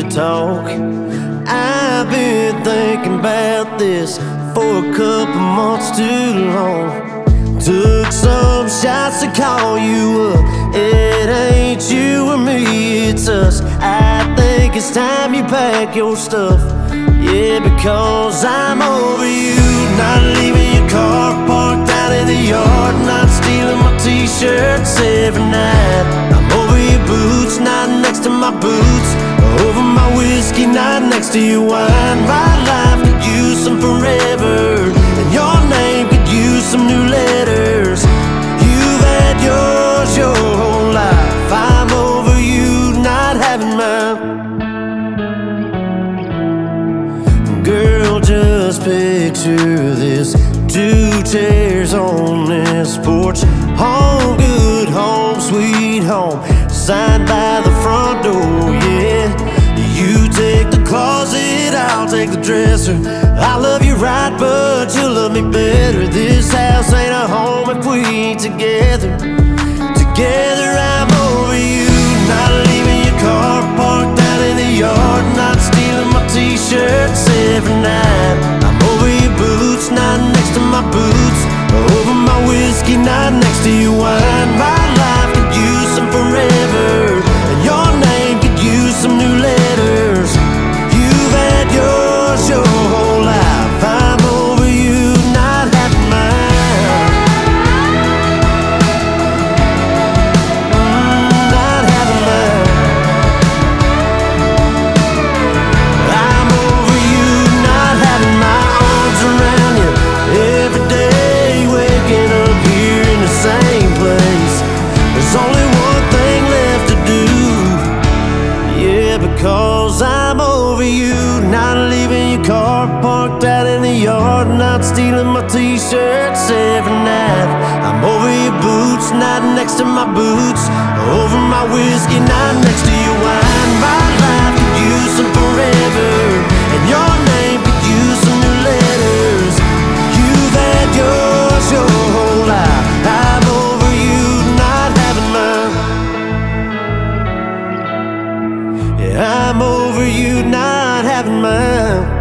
talk. I've been thinking about this for a couple months too long. Took some shots to call you up. It ain't you or me, it's us. I think it's time you pack your stuff. Yeah, because I'm over you. Not leaving your car parked out in the yard, not stealing my t-shirts every night. I'm over your boots, not next to my boots. Over my whiskey, not next to your wine. My life could use some forever, and your name could use some new letters. You've had yours your whole life. I'm over you not having mine. Girl, just picture this. 2 chairs on this porch. Home good, home sweet home. Signed by the front door, yeah. You take the closet, I'll take the dresser. I love you right, but you love me better. This house ain't a home if we ain't together. Together I'm over you. Not leaving your car parked out in the yard, not stealing my t-shirts every night. I'm over your boots, not next to my boots. Over my whiskey, not next to your wine. My life could use some forever, and your name could use some new letters. You've had yours your whole life. I'm over you not having mine. Not having mine. I'm over you not having my arms around you every day, waking up here in the same place. There's only one thing left to do. Yeah, because I'm over you. Not leaving your car parked out in the yard, not stealing my t-shirts every night. I'm over your boots, not next to my boots. Over my whiskey, not next to your wine. My life could use some forever, and your name could use some new letters. You've had yours your whole life. I'm over you not having mine. Yeah, I'm over you not having mine.